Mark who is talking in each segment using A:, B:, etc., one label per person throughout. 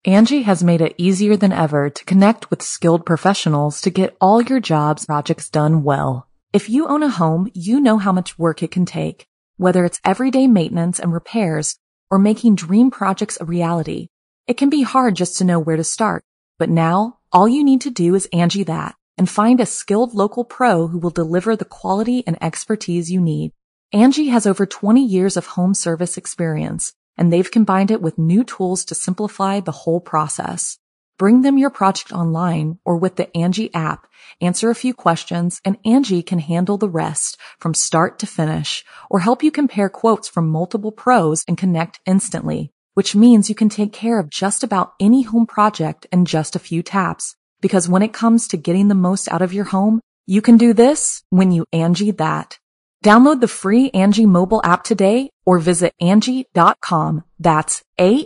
A: Angie has made it easier than ever to connect with skilled professionals to get all your jobs projects done well. If you own a home, you know how much work it can take, whether it's everyday maintenance and repairs or making dream projects a reality. It can be hard just to know where to start, but now all you need to do is Angie that and find a skilled local pro who will deliver the quality and expertise you need. Angie has over 20 years of home service experience, and they've combined it with new tools to simplify the whole process. Bring them your project online or with the Angie app, answer a few questions, and Angie can handle the rest from start to finish, or help you compare quotes from multiple pros and connect instantly, which means you can take care of just about any home project in just a few taps. Because when it comes to getting the most out of your home, you can do this when you Angie that. Download the free Angie mobile app today or visit Angie.com. That's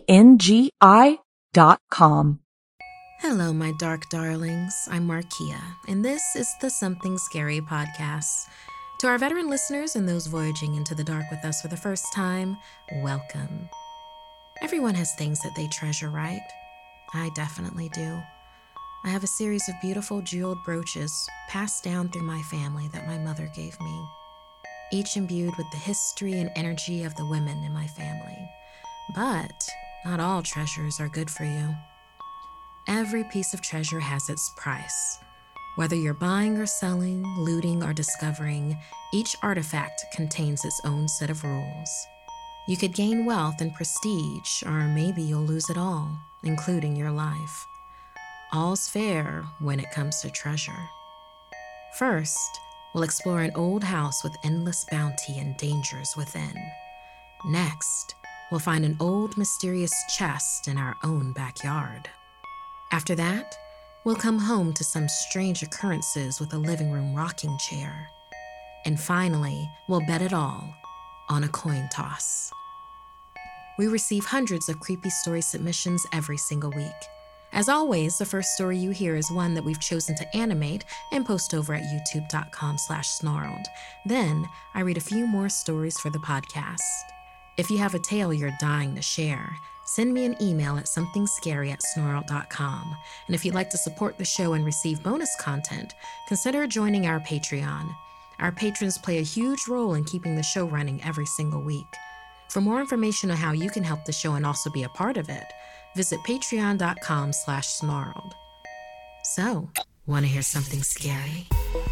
A: ANGI.com.
B: Hello, my dark darlings. I'm Markia, and this is the Something Scary podcast. To our veteran listeners and those voyaging into the dark with us for the first time, welcome. Everyone has things that they treasure, right? I definitely do. I have a series of beautiful jeweled brooches passed down through my family that my mother gave me, each imbued with the history and energy of the women in my family. But not all treasures are good for you. Every piece of treasure has its price. Whether you're buying or selling, looting or discovering, each artifact contains its own set of rules. You could gain wealth and prestige, or maybe you'll lose it all, including your life. All's fair when it comes to treasure. First, we'll explore an old house with endless bounty and dangers within. Next, we'll find an old mysterious chest in our own backyard. After that, we'll come home to some strange occurrences with a living room rocking chair. And finally, we'll bet it all on a coin toss. We receive hundreds of creepy story submissions every single week. As always, the first story you hear is one that we've chosen to animate and post over at youtube.com/snarled. Then I read a few more stories for the podcast. If you have a tale you're dying to share, send me an email at somethingscary@snarled.com. And if you'd like to support the show and receive bonus content, consider joining our Patreon. Our patrons play a huge role in keeping the show running every single week. For more information on how you can help the show and also be a part of it, visit patreon.com/snarled. So, want to hear something scary?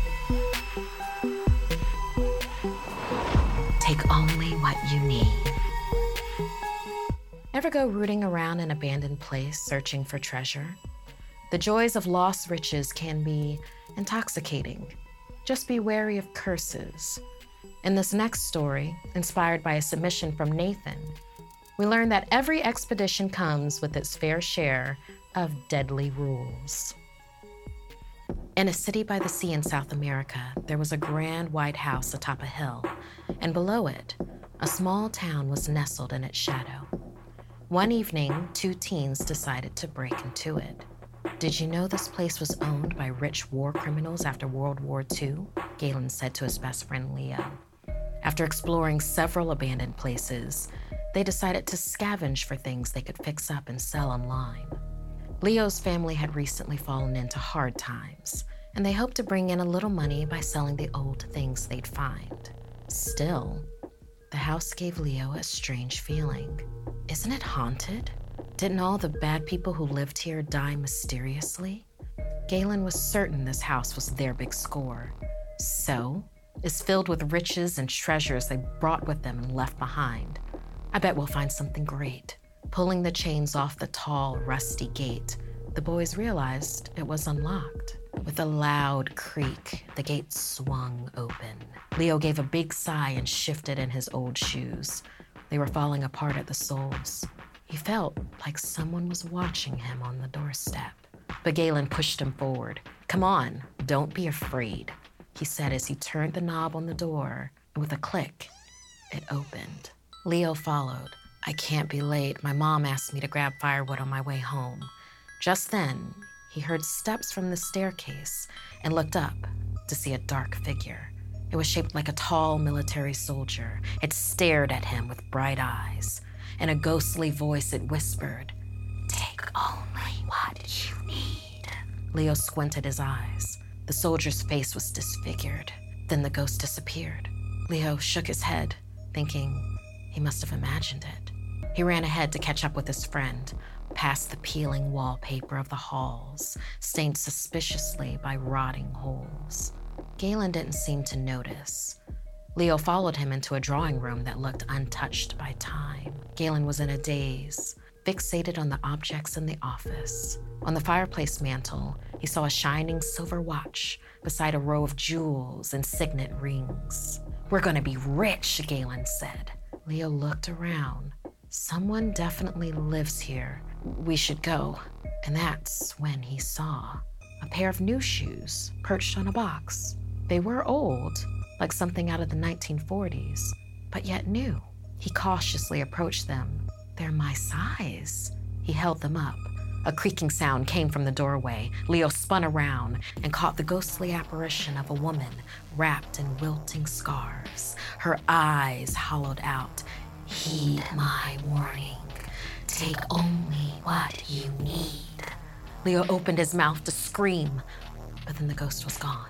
B: Take only what you need. Ever go rooting around an abandoned place searching for treasure? The joys of lost riches can be intoxicating. Just be wary of curses. In this next story, inspired by a submission from Nathan, we learn that every expedition comes with its fair share of deadly rules. In a city by the sea in South America, there was a grand white house atop a hill, and below it, a small town was nestled in its shadow. One evening, two teens decided to break into it. Did you know this place was owned by rich war criminals after World War II? Galen said to his best friend Leo. After exploring several abandoned places, they decided to scavenge for things they could fix up and sell online. Leo's family had recently fallen into hard times, and they hoped to bring in a little money by selling the old things they'd find. Still, the house gave Leo a strange feeling. Isn't it haunted? Didn't all the bad people who lived here die mysteriously? Galen was certain this house was their big score. So, it's filled with riches and treasures they brought with them and left behind. I bet we'll find something great. Pulling the chains off the tall, rusty gate, the boys realized it was unlocked. With a loud creak, the gate swung open. Leo gave a big sigh and shifted in his old shoes. They were falling apart at the soles. He felt like someone was watching him on the doorstep. But Galen pushed him forward. "Come on, don't be afraid," he said as he turned the knob on the door, and with a click, it opened. Leo followed. "I can't be late. My mom asked me to grab firewood on my way home." Just then, he heard steps from the staircase and looked up to see a dark figure. It was shaped like a tall military soldier. It stared at him with bright eyes. In a ghostly voice, it whispered, "Take only Leo squinted his eyes. The soldier's face was disfigured. Then the ghost disappeared. Leo shook his head, thinking he must have imagined it. He ran ahead to catch up with his friend, past the peeling wallpaper of the halls, stained suspiciously by rotting holes. Galen didn't seem to notice. Leo followed him into a drawing room that looked untouched by time. Galen was in a daze, fixated on the objects in the office. On the fireplace mantel, he saw a shining silver watch beside a row of jewels and signet rings. "We're gonna be rich," Galen said. Leo looked around. "Someone definitely lives here. We should go." And that's when he saw a pair of new shoes perched on a box. They were old, like something out of the 1940s, but yet new. He cautiously approached them. "They're my size." He held them up. A creaking sound came from the doorway. Leo spun around and caught the ghostly apparition of a woman wrapped in wilting scarves, her eyes hollowed out. "Heed my warning. Take only what you need." Leo opened his mouth to scream, but then the ghost was gone.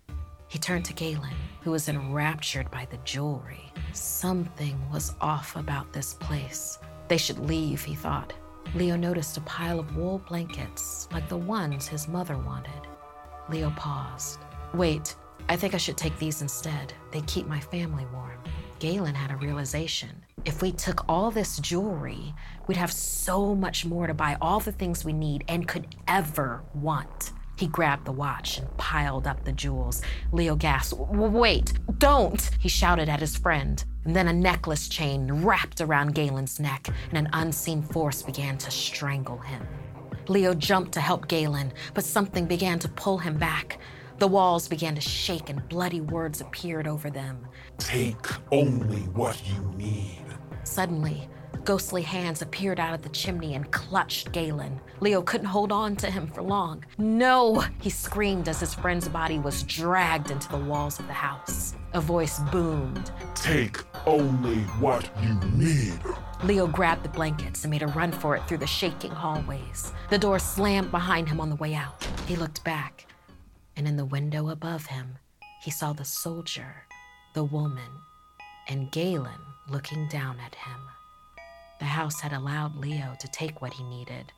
B: He turned to Galen, who was enraptured by the jewelry. Something was off about this place. They should leave, he thought. Leo noticed a pile of wool blankets, like the ones his mother wanted. Leo paused. "Wait, I think I should take these instead. They keep my family warm." Galen had a realization. If we took all this jewelry, we'd have so much more to buy all the things we need and could ever want. He grabbed the watch and piled up the jewels. Leo gasped. "Wait, don't!" he shouted at his friend. And then a necklace chain wrapped around Galen's neck, and an unseen force began to strangle him. Leo jumped to help Galen, but something began to pull him back. The walls began to shake and bloody words appeared over them.
C: "Take only what you need."
B: Suddenly, ghostly hands appeared out of the chimney and clutched Galen. Leo couldn't hold on to him for long. "No!" he screamed as his friend's body was dragged into the walls of the house. A voice boomed.
C: "Take only what you need."
B: Leo grabbed the blankets and made a run for it through the shaking hallways. The door slammed behind him on the way out. He looked back, and in the window above him, he saw the soldier, the woman, and Galen looking down at him. The house had allowed Leo to take what he needed,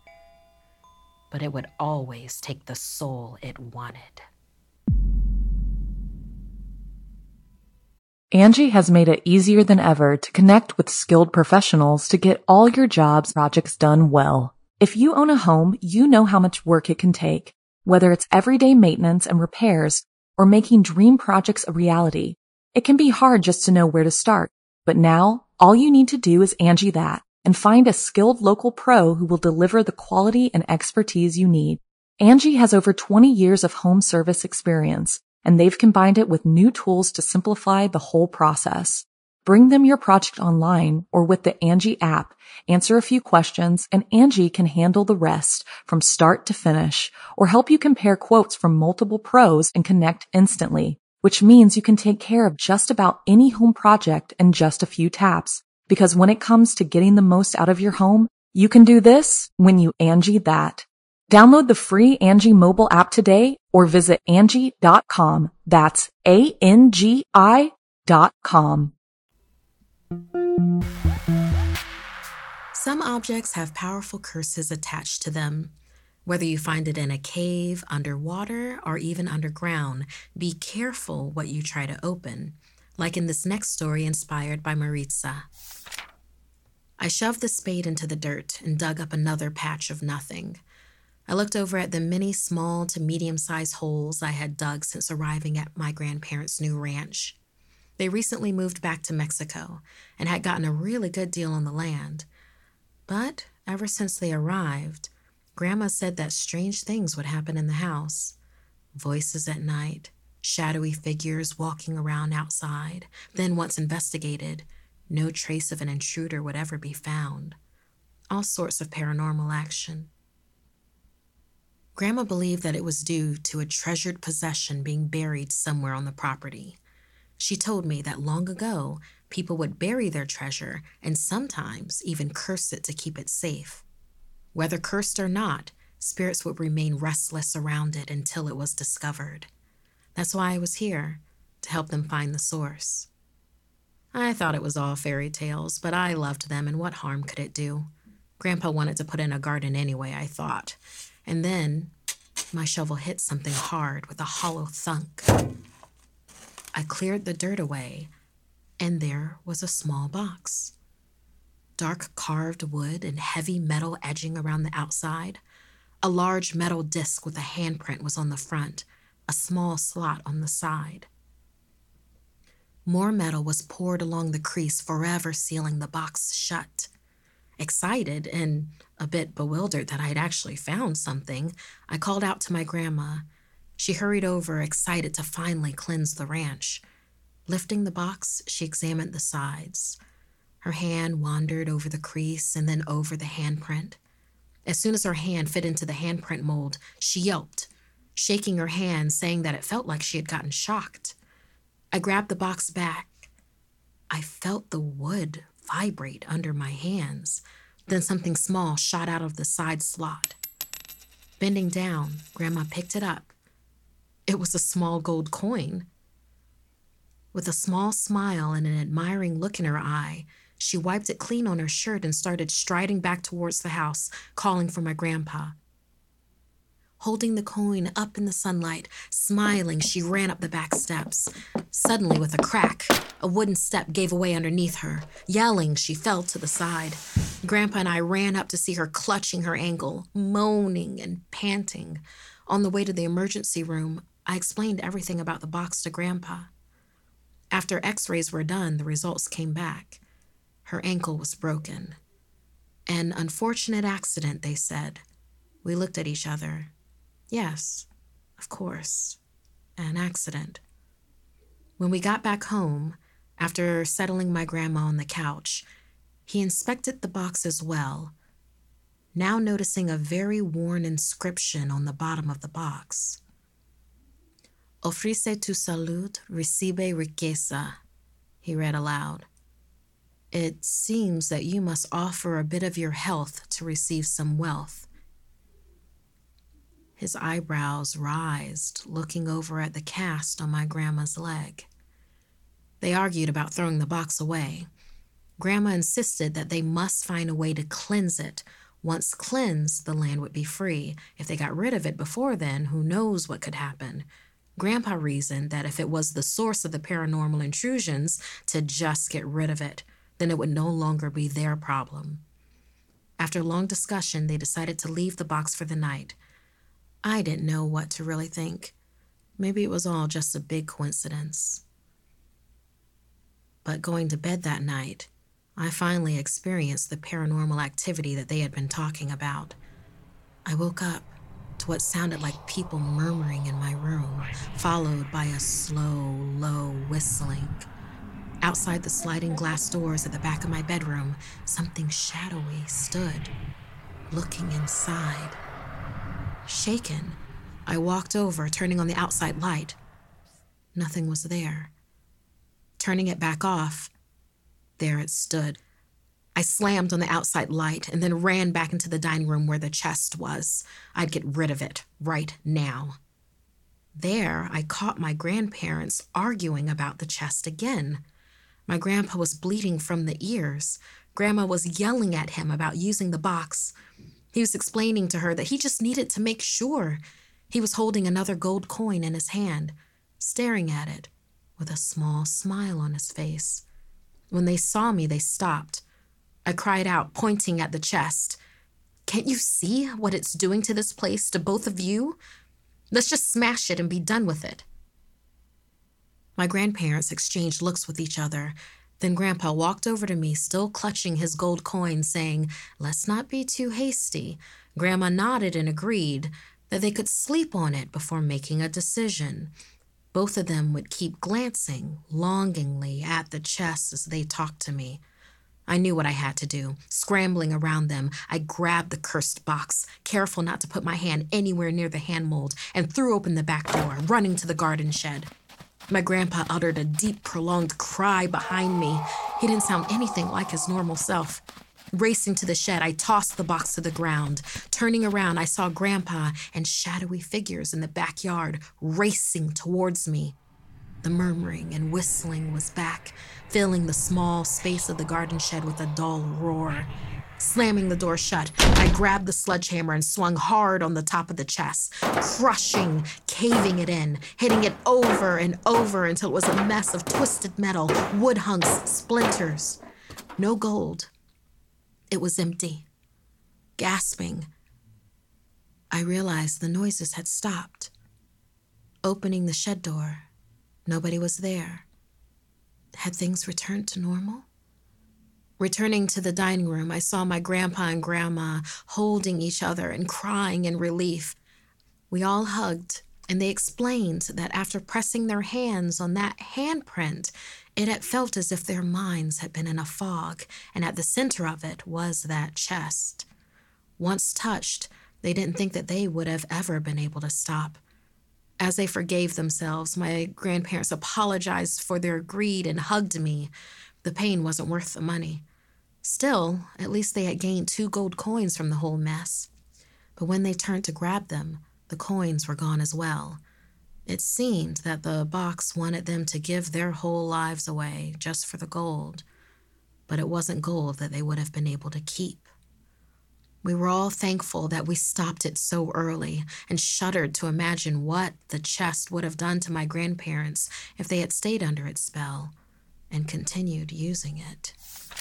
B: but it would always take the soul it wanted.
A: Angie has made it easier than ever to connect with skilled professionals to get all your jobs projects done well. If you own a home, you know how much work it can take, whether it's everyday maintenance and repairs or making dream projects a reality. It can be hard just to know where to start, but now all you need to do is Angie that and find a skilled local pro who will deliver the quality and expertise you need. Angie has over 20 years of home service experience, and they've combined it with new tools to simplify the whole process. Bring them your project online or with the Angie app, answer a few questions, and Angie can handle the rest from start to finish or help you compare quotes from multiple pros and connect instantly, which means you can take care of just about any home project in just a few taps. Because when it comes to getting the most out of your home, you can do this when you Angie that. Download the free Angie mobile app today or visit Angie.com. That's ANGI.com.
B: Some objects have powerful curses attached to them. Whether you find it in a cave, underwater, or even underground, be careful what you try to open, like in this next story inspired by Maritza. I shoved the spade into the dirt and dug up another patch of nothing. I looked over at the many small to medium-sized holes I had dug since arriving at my grandparents' new ranch. They recently moved back to Mexico and had gotten a really good deal on the land. But ever since they arrived, Grandma said that strange things would happen in the house. Voices at night, shadowy figures walking around outside. Then once investigated, no trace of an intruder would ever be found. All sorts of paranormal action. Grandma believed that it was due to a treasured possession being buried somewhere on the property. She told me that long ago, people would bury their treasure and sometimes even curse it to keep it safe. Whether cursed or not, Spirits would remain restless around it until it was discovered. That's why I was here, to help them find the source. I thought it was all fairy tales, but I loved them, and what harm could it do? Grandpa wanted to put in a garden anyway, I thought. And then my shovel hit something hard with a hollow thunk. I cleared the dirt away, and there was a small box. Dark carved wood and heavy metal edging around the outside. A large metal disc with a handprint was on the front, a small slot on the side. More metal was poured along the crease, forever sealing the box shut. Excited and a bit bewildered that I had actually found something, I called out to my grandma. She hurried over, excited to finally cleanse the ranch. Lifting the box, she examined the sides. Her hand wandered over the crease and then over the handprint. As soon as her hand fit into the handprint mold, she yelped, shaking her hand, saying that it felt like she had gotten shocked. I grabbed the box back. I felt the wood vibrate under my hands. Then something small shot out of the side slot. Bending down, Grandma picked it up. It was a small gold coin. With a small smile and an admiring look in her eye, she wiped it clean on her shirt and started striding back towards the house, calling for my grandpa. Holding the coin up in the sunlight, smiling, she ran up the back steps. Suddenly, with a crack, a wooden step gave way underneath her. Yelling, she fell to the side. Grandpa and I ran up to see her clutching her ankle, moaning and panting. On the way to the emergency room, I explained everything about the box to Grandpa. After x-rays were done, the results came back. Her ankle was broken. An unfortunate accident, they said. We looked at each other. Yes, of course, an accident. When we got back home, after settling my grandma on the couch, he inspected the box as well, now noticing a very worn inscription on the bottom of the box. Ofrece tu salud, recibe riqueza, he read aloud. It seems that you must offer a bit of your health to receive some wealth. His eyebrows rised, looking over at the cast on my grandma's leg. They argued about throwing the box away. Grandma insisted that they must find a way to cleanse it. Once cleansed, the land would be free. If they got rid of it before then, who knows what could happen? Grandpa reasoned that if it was the source of the paranormal intrusions, to just get rid of it. Then it would no longer be their problem. After long discussion, they decided to leave the box for the night. I didn't know what to really think. Maybe it was all just a big coincidence. But going to bed that night, I finally experienced the paranormal activity that they had been talking about. I woke up to what sounded like people murmuring in my room, followed by a slow, low whistling. Outside the sliding glass doors at the back of my bedroom, something shadowy stood, looking inside. Shaken, I walked over, turning on the outside light. Nothing was there. Turning it back off, there it stood. I slammed on the outside light and then ran back into the dining room where the chest was. I'd get rid of it right now. There, I caught my grandparents arguing about the chest again. My grandpa was bleeding from the ears. Grandma was yelling at him about using the box. He was explaining to her that he just needed to make sure. He was holding another gold coin in his hand, staring at it with a small smile on his face. When they saw me, they stopped. I cried out, pointing at the chest. Can't you see what it's doing to this place, to both of you? Let's just smash it and be done with it. My grandparents exchanged looks with each other. Then Grandpa walked over to me, still clutching his gold coin, saying, "Let's not be too hasty." Grandma nodded and agreed that they could sleep on it before making a decision. Both of them would keep glancing longingly at the chest as they talked to me. I knew what I had to do. Scrambling around them, I grabbed the cursed box, careful not to put my hand anywhere near the hand mold, and threw open the back door, running to the garden shed. My grandpa uttered a deep, prolonged cry behind me. He didn't sound anything like his normal self. Racing to the shed, I tossed the box to the ground. Turning around, I saw Grandpa and shadowy figures in the backyard racing towards me. The murmuring and whistling was back, filling the small space of the garden shed with a dull roar. Slamming the door shut, I grabbed the sledgehammer and swung hard on the top of the chest, crushing, caving it in, hitting it over and over until it was a mess of twisted metal, wood hunks, splinters. No gold. It was empty. Gasping, I realized the noises had stopped. Opening the shed door, nobody was there. Had things returned to normal? Returning to the dining room, I saw my grandpa and grandma holding each other and crying in relief. We all hugged, and they explained that after pressing their hands on that handprint, it had felt as if their minds had been in a fog, and at the center of it was that chest. Once touched, they didn't think that they would have ever been able to stop. As they forgave themselves, my grandparents apologized for their greed and hugged me. The pain wasn't worth the money. Still, at least they had gained 2 gold coins from the whole mess. But when they turned to grab them, the coins were gone as well. It seemed that the box wanted them to give their whole lives away just for the gold. But it wasn't gold that they would have been able to keep. We were all thankful that we stopped it so early and shuddered to imagine what the chest would have done to my grandparents if they had stayed under its spell and continued using it.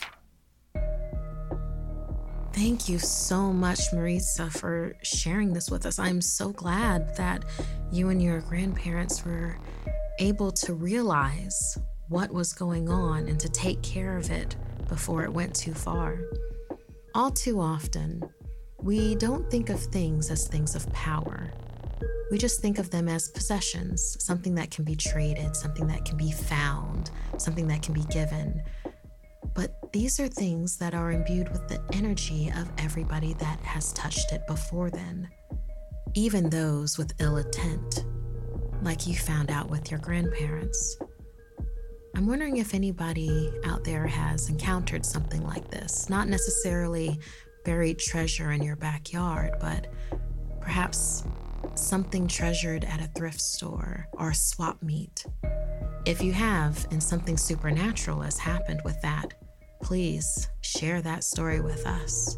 B: Thank you so much, Marisa, for sharing this with us. I'm so glad that you and your grandparents were able to realize what was going on and to take care of it before it went too far. All too often, we don't think of things as things of power. We just think of them as possessions, something that can be traded, something that can be found, something that can be given. But these are things that are imbued with the energy of everybody that has touched it before then, even those with ill intent, like you found out with your grandparents. I'm wondering if anybody out there has encountered something like this, not necessarily buried treasure in your backyard, but perhaps something treasured at a thrift store or swap meet. If you have, and something supernatural has happened with that, please share that story with us.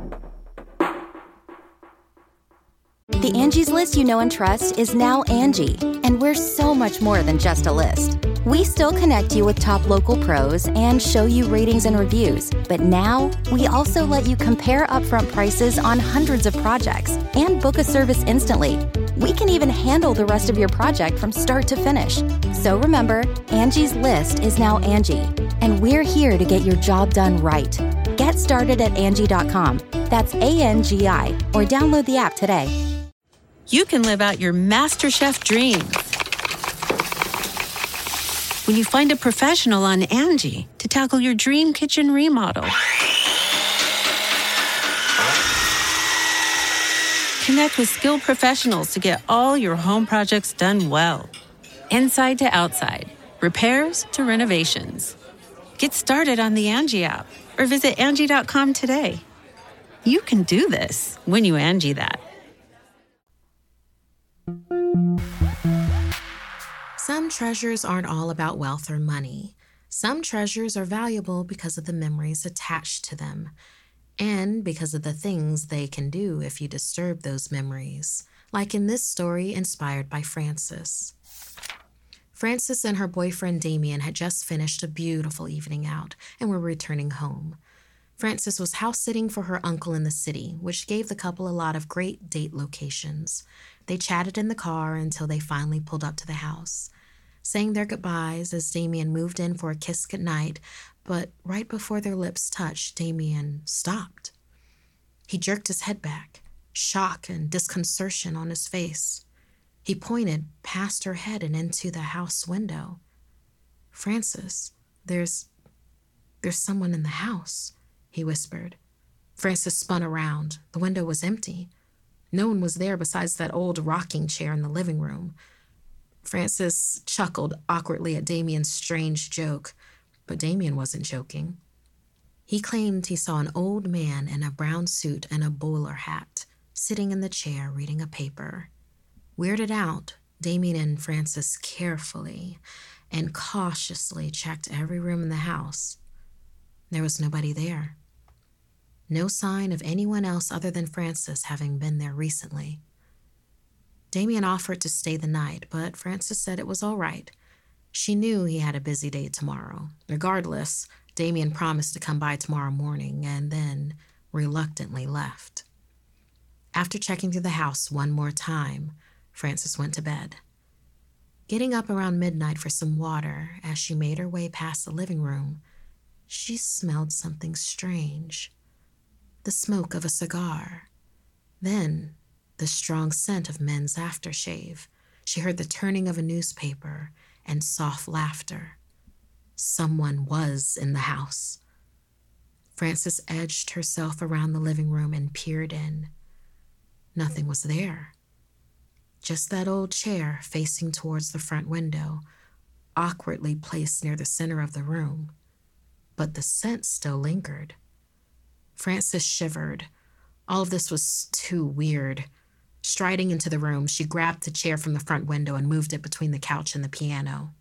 D: The Angie's List you know and trust is now Angie, and we're so much more than just a list. We still connect you with top local pros and show you ratings and reviews, but now we also let you compare upfront prices on hundreds of projects and book a service instantly. We can even handle the rest of your project from start to finish. So remember, Angie's List is now Angie, and we're here to get your job done right. Get started at Angie.com. That's ANGI, or download the app today.
E: You can live out your MasterChef dreams when you find a professional on Angie to tackle your dream kitchen remodel. Connect with skilled professionals to get all your home projects done well. Inside to outside, repairs to renovations. Get started on the Angie app or visit Angie.com today. You can do this when you Angie that.
B: Some treasures aren't all about wealth or money. Some treasures are valuable because of the memories attached to them, and because of the things they can do if you disturb those memories, like in this story inspired by Frances. Frances and her boyfriend Damien had just finished a beautiful evening out and were returning home. Frances was house-sitting for her uncle in the city, which gave the couple a lot of great date locations. They chatted in the car until they finally pulled up to the house, saying their goodbyes as Damien moved in for a kiss goodnight, but right before their lips touched, Damien stopped. He jerked his head back, shock and disconcertion on his face. He pointed past her head and into the house window. "Frances, there's someone in the house," he whispered. Frances spun around. The window was empty. No one was there besides that old rocking chair in the living room. Frances chuckled awkwardly at Damien's strange joke, but Damien wasn't joking. He claimed he saw an old man in a brown suit and a bowler hat, sitting in the chair reading a paper. Weirded out, Damien and Frances carefully and cautiously checked every room in the house. There was nobody there. No sign of anyone else other than Frances having been there recently. Damien offered to stay the night, but Frances said it was all right. She knew he had a busy day tomorrow. Regardless, Damien promised to come by tomorrow morning and then reluctantly left. After checking through the house one more time, Frances went to bed. Getting up around midnight for some water, as she made her way past the living room, she smelled something strange. The smoke of a cigar. Then, the strong scent of men's aftershave. She heard the turning of a newspaper and soft laughter. Someone was in the house. Frances edged herself around the living room and peered in. Nothing was there. Just that old chair facing towards the front window, awkwardly placed near the center of the room. But the scent still lingered. Frances shivered. All of this was too weird. Striding into the room, she grabbed the chair from the front window and moved it between the couch and the piano.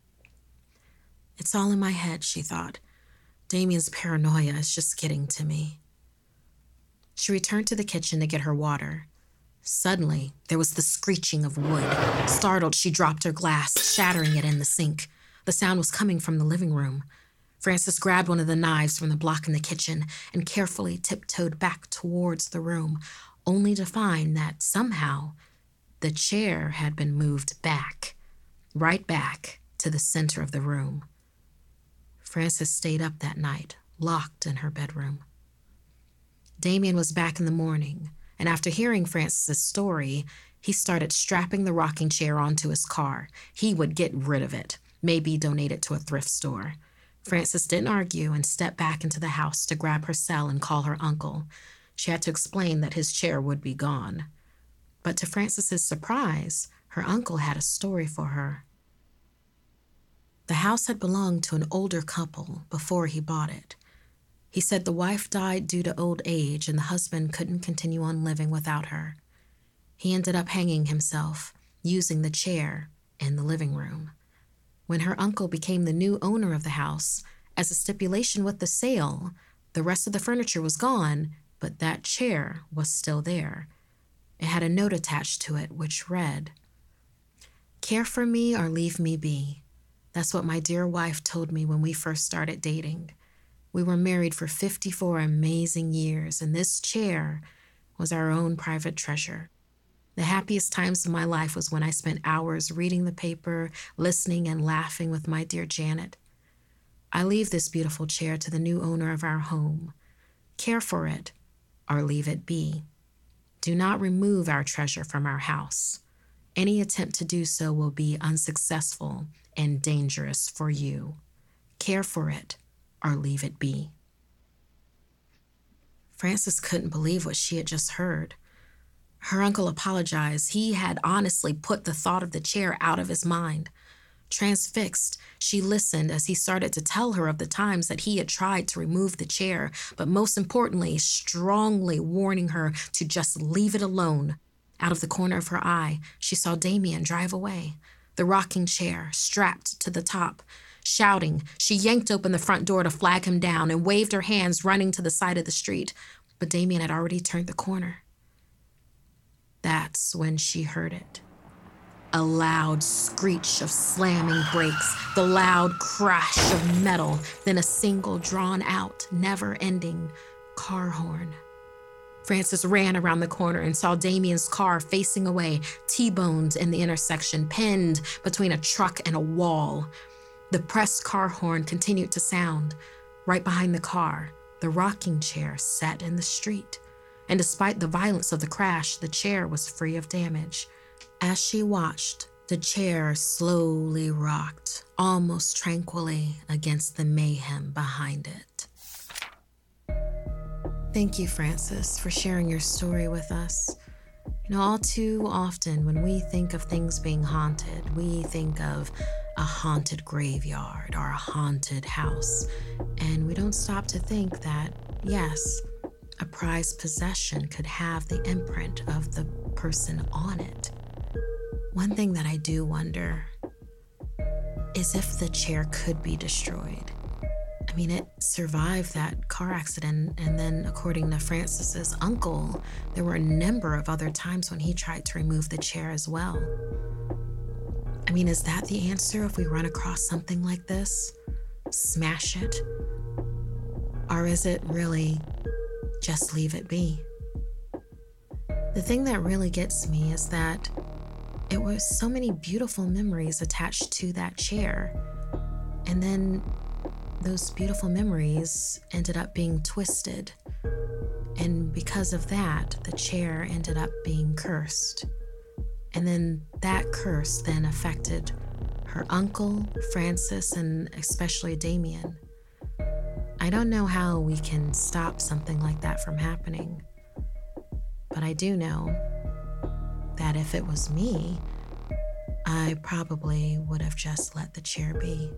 B: It's all in my head, she thought. Damien's paranoia is just getting to me. She returned to the kitchen to get her water. Suddenly, there was the screeching of wood. Startled, she dropped her glass, shattering it in the sink. The sound was coming from the living room. Frances grabbed one of the knives from the block in the kitchen and carefully tiptoed back towards the room, only to find that somehow the chair had been moved back, right back to the center of the room. Frances stayed up that night, locked in her bedroom. Damien was back in the morning, and after hearing Frances's story, he started strapping the rocking chair onto his car. He would get rid of it, maybe donate it to a thrift store. Frances didn't argue and stepped back into the house to grab her cell and call her uncle. She had to explain that his chair would be gone. But to Frances's surprise, her uncle had a story for her. The house had belonged to an older couple before he bought it. He said the wife died due to old age and the husband couldn't continue on living without her. He ended up hanging himself, using the chair in the living room. When her uncle became the new owner of the house, as a stipulation with the sale, the rest of the furniture was gone, but that chair was still there. It had a note attached to it which read, "Care for me or leave me be. That's what my dear wife told me when we first started dating. We were married for 54 amazing years, and this chair was our own private treasure. The happiest times of my life was when I spent hours reading the paper, listening and laughing with my dear Janet. I leave this beautiful chair to the new owner of our home. Care for it or leave it be. Do not remove our treasure from our house. Any attempt to do so will be unsuccessful and dangerous for you. Care for it or leave it be." Frances couldn't believe what she had just heard. Her uncle apologized. He had honestly put the thought of the chair out of his mind. Transfixed, she listened as he started to tell her of the times that he had tried to remove the chair, but most importantly, strongly warning her to just leave it alone. Out of the corner of her eye, she saw Damien drive away, the rocking chair strapped to the top. Shouting, she yanked open the front door to flag him down and waved her hands, running to the side of the street. But Damien had already turned the corner. That's when she heard it. A loud screech of slamming brakes, the loud crash of metal, then a single drawn-out, never-ending car horn. Frances ran around the corner and saw Damien's car facing away, T-boned in the intersection, pinned between a truck and a wall. The pressed car horn continued to sound. Right behind the car, the rocking chair sat in the street. And despite the violence of the crash, the chair was free of damage. As she watched, the chair slowly rocked, almost tranquilly against the mayhem behind it. Thank you, Frances, for sharing your story with us. All too often when we think of things being haunted, we think of a haunted graveyard or a haunted house. And we don't stop to think that, yes, a prized possession could have the imprint of the person on it. One thing that I do wonder is if the chair could be destroyed. I mean, it survived that car accident, and then according to Francis's uncle, there were a number of other times when he tried to remove the chair as well. I mean, is that the answer if we run across something like this? Smash it? Or is it really just leave it be? The thing that really gets me is that it was so many beautiful memories attached to that chair. And then those beautiful memories ended up being twisted. And because of that, the chair ended up being cursed. And then that curse then affected her uncle, Francis, and especially Damien. I don't know how we can stop something like that from happening. But I do know that if it was me, I probably would have just let the chair be.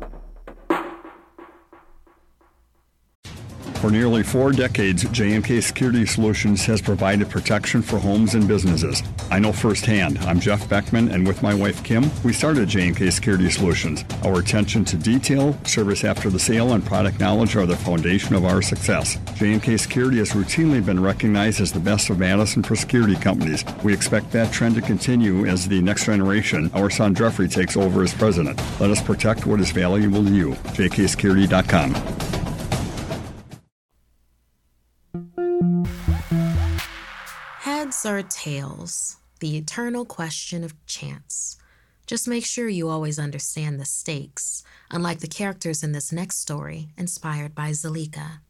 F: For nearly 4 decades, J&K Security Solutions has provided protection for homes and businesses. I know firsthand. I'm Jeff Beckman, and with my wife, Kim, we started J&K Security Solutions. Our attention to detail, service after the sale, and product knowledge are the foundation of our success. J&K Security has routinely been recognized as the best of Madison for security companies. We expect that trend to continue as the next generation, our son Jeffrey, takes over as president. Let us protect what is valuable to you. jksecurity.com.
B: Heads or tails? The eternal question of chance. Just make sure you always understand the stakes, unlike the characters in this next story, inspired by Zalika.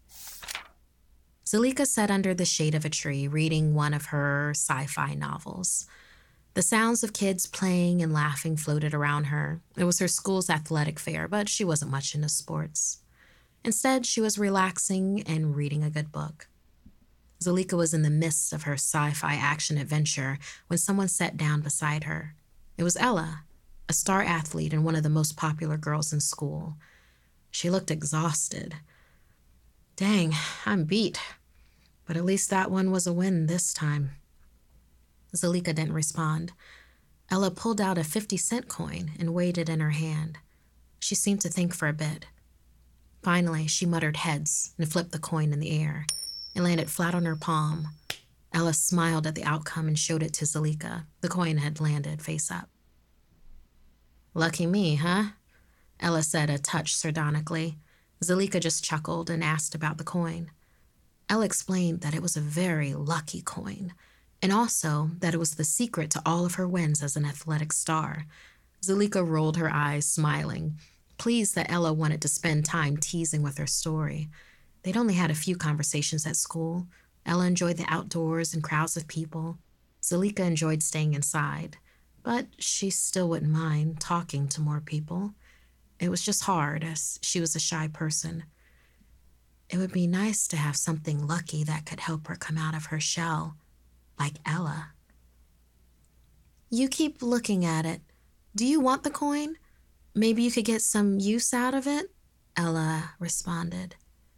B: Zalika sat under the shade of a tree reading one of her sci-fi novels. The sounds of kids playing and laughing floated around her. It was her school's athletic fair, but she wasn't much into sports. Instead, she was relaxing and reading a good book. Zalika was in the midst of her sci-fi action adventure when someone sat down beside her. It was Ella, a star athlete and one of the most popular girls in school. She looked exhausted. Dang, I'm beat. But at least that one was a win this time. Zalika didn't respond. Ella pulled out a 50-cent coin and weighed it in her hand. She seemed to think for a bit. Finally, she muttered heads and flipped the coin in the air. It landed flat on her palm. Ella smiled at the outcome and showed it to Zalika. The coin had landed face up. Lucky me, huh? Ella said a touch sardonically. Zalika just chuckled and asked about the coin. Ella explained that it was a very lucky coin, and also that it was the secret to all of her wins as an athletic star. Zalika rolled her eyes, smiling, pleased that Ella wanted to spend time teasing with her story. They'd only had a few conversations at school. Ella enjoyed the outdoors and crowds of people. Zalika enjoyed staying inside, but she still wouldn't mind talking to more people. It was just hard, as she was a shy person. It would be nice to have something lucky that could help her come out of her shell, like Ella. You keep looking at it. Do you want the coin? Maybe you could get some use out of it? Ella responded.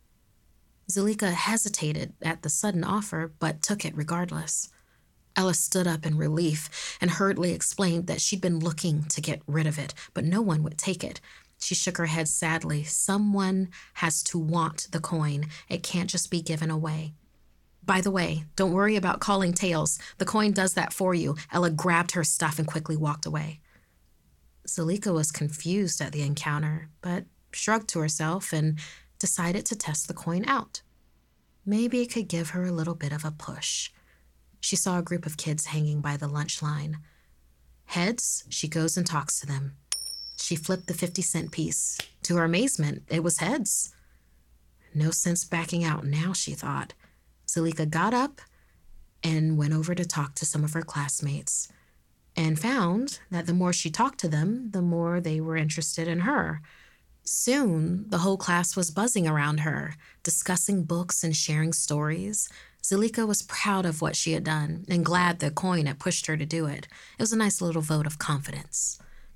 B: Zalika hesitated at the sudden offer, but took it regardless. Ella stood up in relief and hurriedly explained that she'd been looking to get rid of it, but no one would take it. She shook her head sadly. Someone has to want the coin. It can't just be given away. By the way, don't worry about calling tails. The coin does that for you. Ella grabbed her stuff and quickly walked away. Zalika was confused at the encounter, but shrugged to herself and decided to test the coin out. Maybe it could give her a little bit of a push. She saw a group of kids hanging by the lunch line. Heads, she goes and talks to them. She flipped the 50-cent piece. To her amazement, it was heads. No sense backing out now, she thought. Zalika got up and went over to talk to some of her classmates, and found that the more she talked to them, the more they were interested in her. Soon, the whole class was buzzing around her, discussing books and sharing stories. Zalika was proud of what she had done and glad the coin had pushed her to do it. It was a nice little vote of confidence.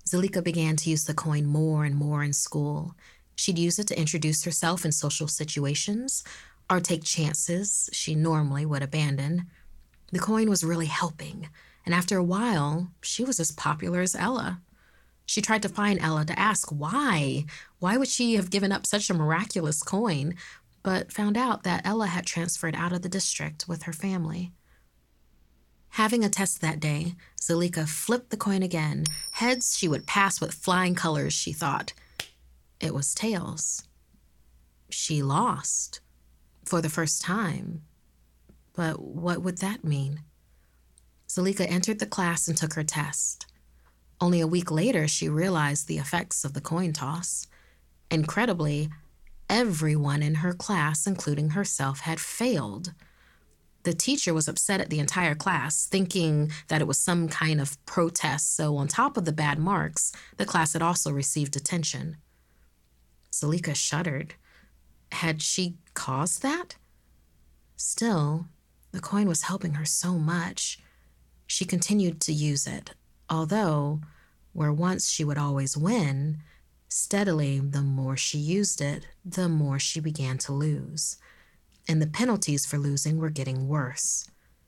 B: Zalika began to use the coin more and more in school. She'd use it to introduce herself in social situations or take chances she normally would abandon. The coin was really helping, and after a while, she was as popular as Ella. She tried to find Ella to ask why. Why would she have given up such a miraculous coin? But found out that Ella had transferred out of the district with her family. Having a test that day, Zalika flipped the coin again. Heads, she would pass with flying colors, she thought. It was tails. She lost. For the first time. But what would that mean? Zalika entered the class and took her test. Only a week later, she realized the effects of the coin toss. Incredibly, everyone in her class, including herself, had failed. The teacher was upset at the entire class, thinking that it was some kind of protest, so on top of the bad marks, the class had also received attention. Zalika shuddered. Had she caused that? Still, the coin was helping her so much. She continued to use it, although, where once she would always win, steadily, the more she used it, the more she began to lose. And the penalties for losing were getting worse.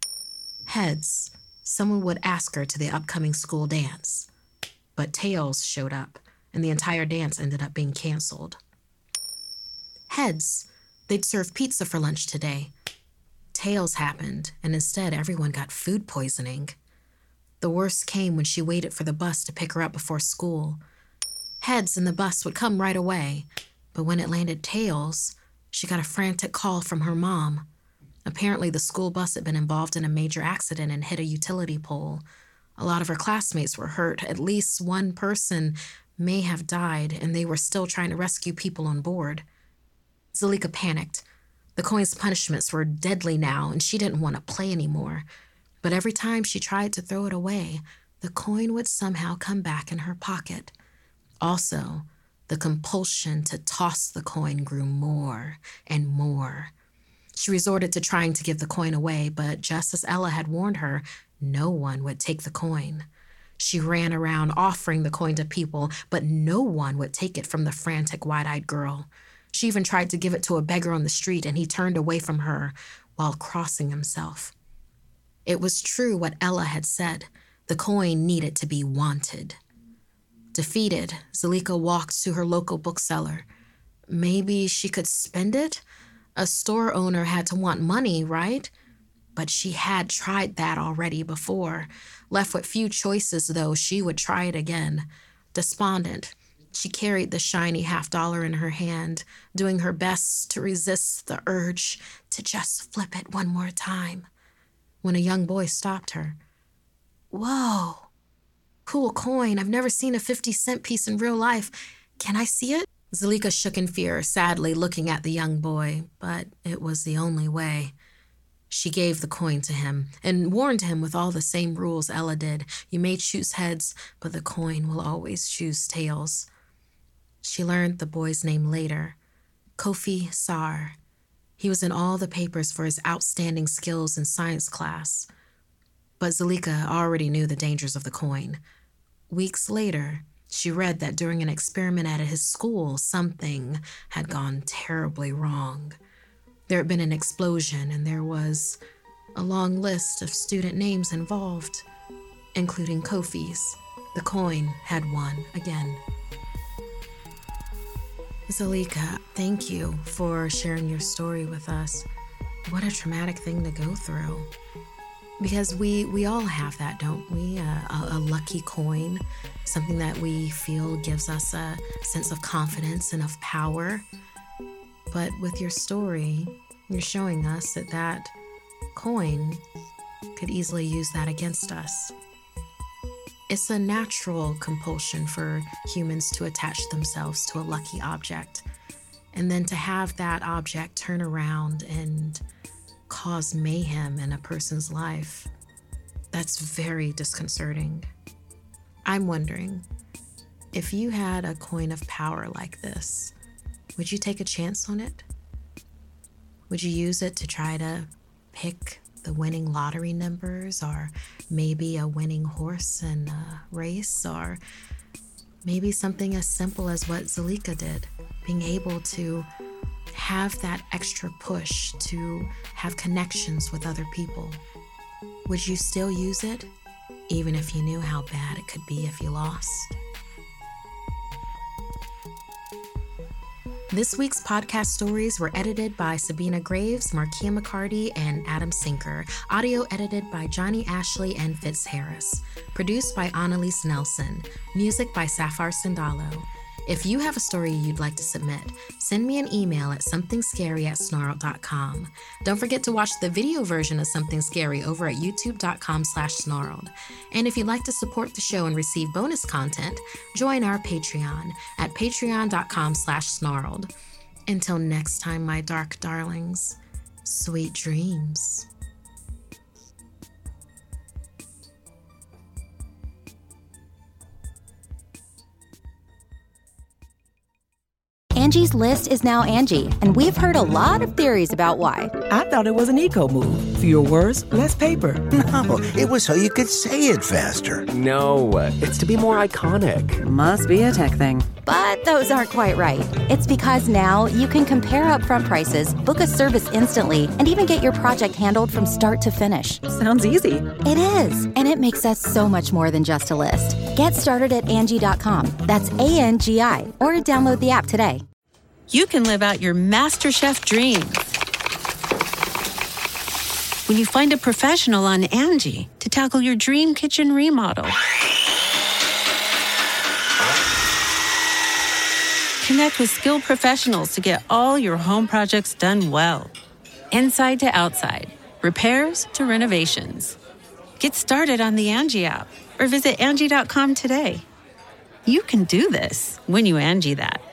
B: Heads, someone would ask her to the upcoming school dance. But tails showed up, and the entire dance ended up being canceled. Heads, they'd serve pizza for lunch today. Tails happened, and instead everyone got food poisoning. The worst came when she waited for the bus to pick her up before school. Heads and the bus would come right away, but when it landed tails, she got a frantic call from her mom. Apparently, the school bus had been involved in a major accident and hit a utility pole. A lot of her classmates were hurt. At least one person may have died, and they were still trying to rescue people on board. Zalika panicked. The coin's punishments were deadly now, and she didn't want to play anymore. But every time she tried to throw it away, the coin would somehow come back in her pocket. Also, the compulsion to toss the coin grew more and more. She resorted to trying to give the coin away, but just as Ella had warned her, no one would take the coin. She ran around offering the coin to people, but no one would take it from the frantic, wide-eyed girl. She even tried to give it to a beggar on the street, and he turned away from her while crossing himself. It was true what Ella had said. The coin needed to be wanted. Defeated, Zalika walked to her local bookseller. Maybe she could spend it? A store owner had to want money, right? But she had tried that already before. Left with few choices, though, she would try it again. Despondent, she carried the shiny $50 in her hand, doing her best to resist the urge to just flip it one more time, when a young boy stopped her. Whoa! Cool coin. I've never seen a 50-cent piece in real life. Can I see it? Zalika shook in fear, sadly looking at the young boy, but it was the only way. She gave the coin to him and warned him with all the same rules Ella did. You may choose heads, but the coin will always choose tails. She learned the boy's name later, Kofi Sar. He was in all the papers for his outstanding skills in science class. But Zalika already knew the dangers of the coin. Weeks later, she read that during an experiment at his school, something had gone terribly wrong. There had been an explosion, and there was a long list of student names involved, including Kofi's. The coin had won again. Zalika, thank you for sharing your story with us. What a traumatic thing to go through. Because we all have that, don't we? A lucky coin, something that we feel gives us a sense of confidence and of power. But with your story, you're showing us that coin could easily use that against us. It's a natural compulsion for humans to attach themselves to a lucky object, and then to have that object turn around and cause mayhem in a person's life. That's very disconcerting. I'm wondering, if you had a coin of power like this, would you take a chance on it? Would you use it to try to pick the winning lottery numbers, or maybe a winning horse in a race, or Maybe something as simple as what Zalika did, being able to have that extra push to have connections with other people. Would you still use it, even if you knew how bad it could be if you lost? This week's podcast stories were edited by Sabina Graves, Markia McCarty, and Adam Sinker. Audio edited by Johnny Ashley and Fitz Harris. Produced by Annalise Nelson. Music by Safar Sindalo. If you have a story you'd like to submit, send me an email at somethingscary@snarled.com. Don't forget to watch the video version of Something Scary over at youtube.com/snarled. And if you'd like to support the show and receive bonus content, join our Patreon at patreon.com/snarled. Until next time, my dark darlings, sweet dreams.
D: Angie's List is now Angie, and we've heard a lot of theories about why.
G: I thought it was an eco move. Fewer words, less paper.
H: No, it was so you could say it faster.
I: No, it's to be more iconic.
J: Must be a tech thing.
D: But those aren't quite right. It's because now you can compare upfront prices, book a service instantly, and even get your project handled from start to finish.
J: Sounds easy.
D: It is, and it makes us so much more than just a list. Get started at Angie.com. That's ANGI, or download the app today.
E: You can live out your MasterChef dreams when you find a professional on Angie to tackle your dream kitchen remodel. Connect with skilled professionals to get all your home projects done well. Inside to outside, repairs to renovations. Get started on the Angie app or visit Angie.com today. You can do this when you Angie that.